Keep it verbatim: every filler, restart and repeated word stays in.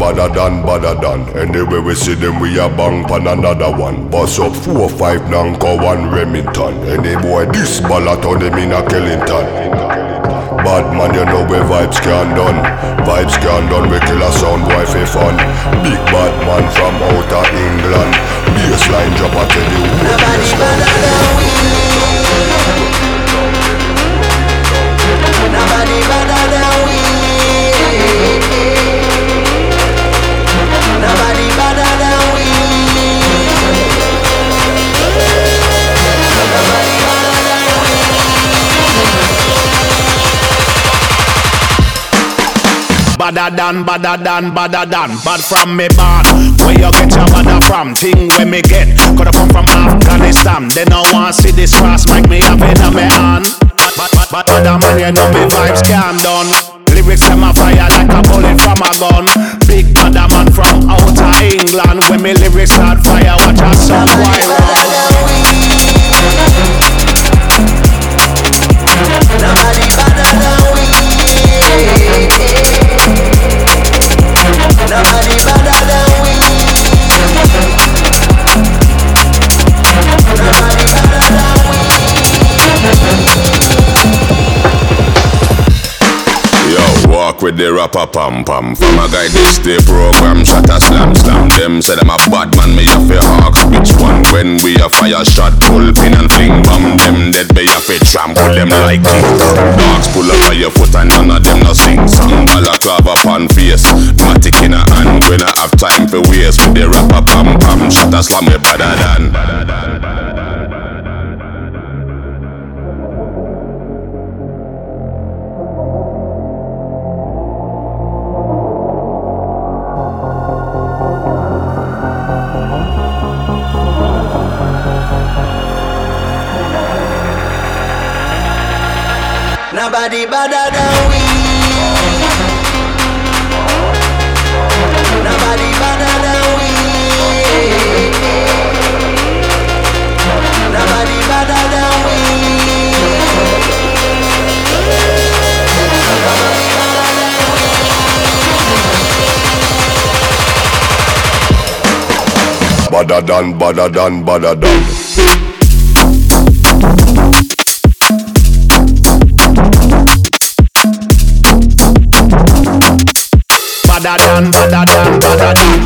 badder than, badder than. Anyway we see them, we a bang pan another one. Bust up four, five, Nanko, one Remington. Any boy this ballot on them in a Kellington. Bad man, you know where vibes can done. Vibes can done, we kill a sound boy for fun. Big bad man from outer England. Bassline drop, I tell you. Nobody better than we. Nobody better than we. Nobody better than we. Nobody better than we. Badder than, badder than, badder than. Bad from me bad. Where you get your badder from? Thing where me get. Coulda come from Afghanistan. They don't want see this cross make me have it on me hand. But, but, but, other man, you know me vibes can done. Lyrics them a fire like a bullet from a gun. Big badder man from outer England. When me lyrics start fire, watch out some boy run. Nobody better than we. Nobody better than we. Nobody better than we. Yo, walk with the rapper pam pam. From a guy this day program, shot a slam slam. Them say them a bad man, me a fi hawks. Which one? When we a fire shot, pull pin and fling bomb. Them dead be a fi trample them like king. Dogs pull up on your foot and none of them no sing song. Balaclava pan face, matic in a hand. When I have time for waste with the rapper pam pam. Shot a slam me better than. Nobody better than we. Nobody better than we. Nobody better than we. Badder than, badder than, badder than. Badder than, badder than, badder than.